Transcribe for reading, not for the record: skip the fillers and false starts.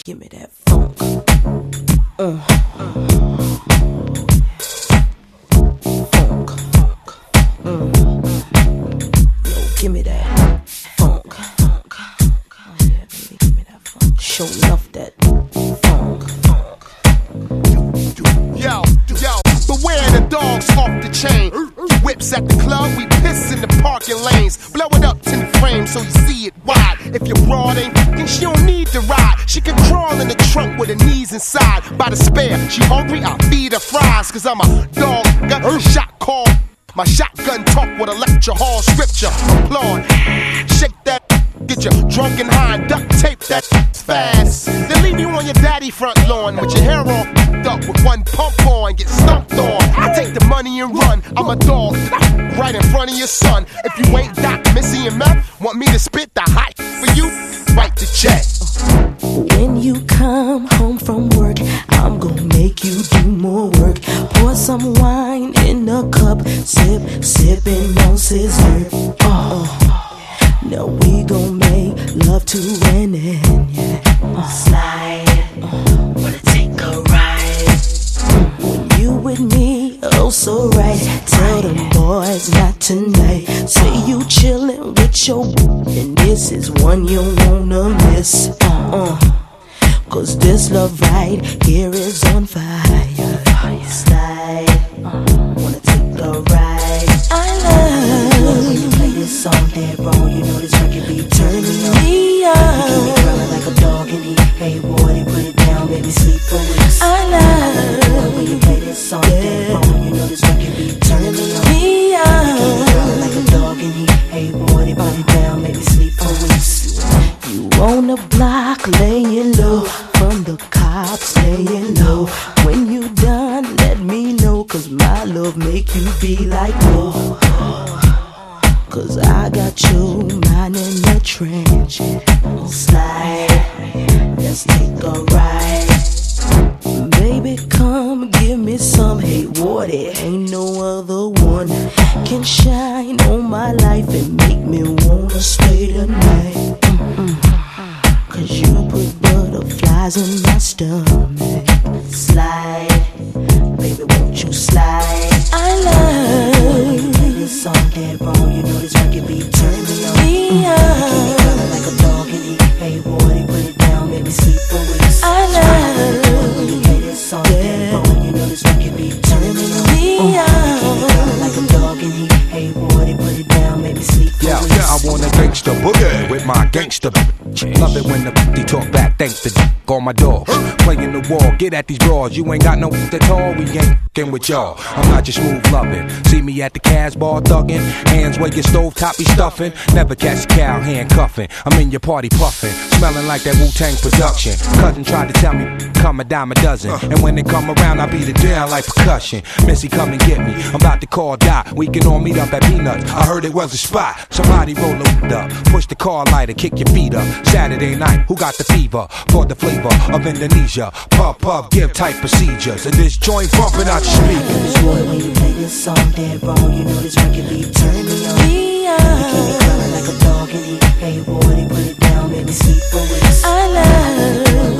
Give me that funk. Funk. Yo, give me that funk. Oh yeah, baby, give me that funk. Show enough that funk. Yo, beware the dogs off the chain. Whips at the club, we piss in the parking lanes. Blow it up 10 frames so you see it wide. If your broad ain't fucking, she don't need to ride. She can crawl in the trunk with her knees inside. By the spare, she hungry, I feed her fries. Cause I'm a dog, got her shot call. My shotgun talk with a lecture hall scripture. Applaud, shake that, get you drunk and high and duct tape that fast. Then leave you on your daddy front lawn with your hair all up with one pump on, get stumped on. I take the money and run, I'm a dog right in front of your son. If you ain't Doc, Missy and Meth, want me to spit the hot for you? Write the check. When you come home from work, I'm gonna make you do more work. Pour some wine in a cup, sipping on scissor. Now we gon' make love to winning, yeah. Slide, wanna take a ride. When you with me, oh so right. Tell them boys not tonight. Say you chillin' with your and this is one you wanna miss. Cause this love right here is on fire. Slide, wanna take a ride. I love when you play this song dead wrong. You know this record be turning me on. You keep me crying like a dog in the hey boy, put it down, baby, sleep for weeks. I love when you play this song dead wrong. You know this record be turning me on. You keep me crying like a dog in the hey boy, put it down, baby, sleep for weeks. You on the block laying low from the cops laying low. When you done, let me know. Cause my love make you be like whoa. Cause I got you mine in the trench. Slide, let's take a ride. Baby, come give me some. Hey, what it ain't no other one can shine on my life and make me wanna stay tonight. Cause you put butterflies in my stomach. Slide, baby, won't you slide? I love this song dead wrong. You know this record be turning me on. Keep me crying like a dog in the hey boy, put it down, baby, sleep for weeks. I love when you play this song dead wrong. You know this record be turning me on. Keep me crying like a dog in the hey boy, put it down, baby, sleep for weeks. Yeah, I want a gangsta boogie with my gangsta. Love it when the they talk back, thanks to on my dogs. Playing the wall, get at these broads. You ain't got no at all, we ain't f***ing with y'all. I'm not just smooth loving. See me at the Cas bar thugging. Hands where your stove top be stuffing. Never catch a cow handcuffing. I'm in your party puffing. Smelling like that Wu-Tang production. Cousin tried to tell me, come a dime a dozen. And when they come around, I beat it down like percussion. Missy, come and get me. I'm about to call Doc. We can all meet up at Peanuts. I heard it was a spot. Somebody roll the up. Push the car lighter, kick your feet up. Saturday night, who got the fever? For the flavor of Indonesia. Puff, give tight procedures. And this joint bumping out your speakers. Boy, when you play this song dead wrong, you know this record be turning me on. You keep me crying like a dog in the hey boy, put it down, baby, sleep for weeks. I love